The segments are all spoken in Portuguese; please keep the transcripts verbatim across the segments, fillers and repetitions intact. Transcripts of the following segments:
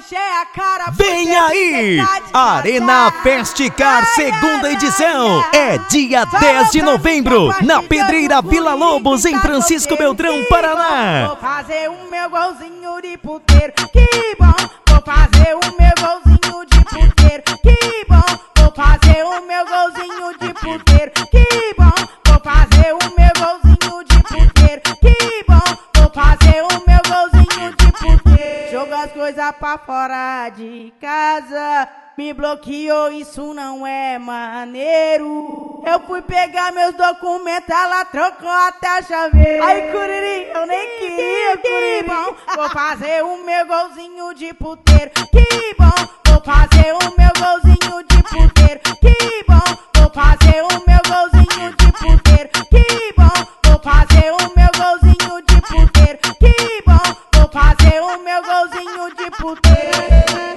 encher a cara. Vem aí! Arena Festicar, segunda edição. É dia dez de novembro, na Pedreira Vila Lobos, em Francisco Beltrão, Paraná. Vou fazer o meu golzinho de puteiro, que bom. Vou fazer o meu golzinho de puteiro, que bom. Vou fazer o meu golzinho de puteiro, que bom. Vou fazer o meu golzinho de puteiro, que bom. Vou fazer o meu golzinho de puteiro. Jogo as coisas pra fora de casa, me bloqueou, isso não é maneiro. Eu fui pegar meus documentos, ela trocou até a chaveira. Ai, curiri, eu nem queria, que bom. Vou fazer o meu golzinho de puteiro, que bom. Vou fazer o meu golzinho de puteiro, que bom. Vou fazer o meu golzinho de puteiro, que bom. Vou fazer o meu golzinho de puteiro, que bom. Vou fazer o meu golzinho de puteiro.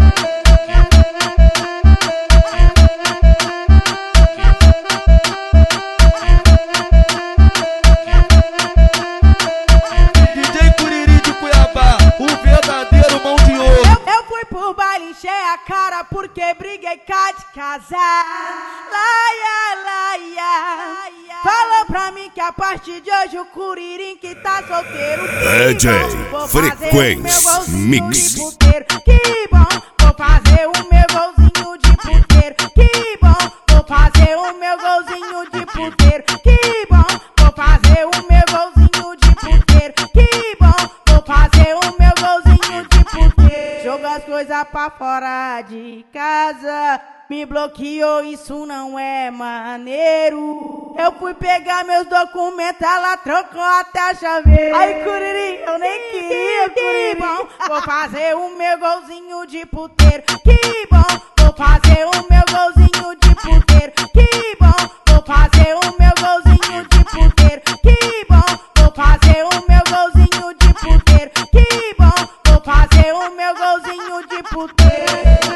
Encher a cara porque briguei cá de casar. Laia, laia. Falou pra mim que a partir de hoje o Curirim que tá solteiro. D J Frequência Mix. Que bom, vou fazer o meu golzinho de puteiro. Que bom, vou fazer o meu golzinho de puteiro. Que bom, vou fazer o meu golzinho de puteiro. Que bom, vou fazer o meu golzinho de puteiro. Jogo as coisas pra fora de casa, me bloqueou, isso não é maneiro. Eu fui pegar meus documentos, ela trocou até a chaveira. Ai, curiri, eu nem queria, que bom. Vou fazer o meu golzinho de puteiro, que bom. Vou fazer o meu golzinho de puteiro, que bom. Vou fazer o meu golzinho de puteiro, que bom. Vou fazer o meu golzinho de puteiro, que bom. Vou fazer o meu golzinho de puteiro.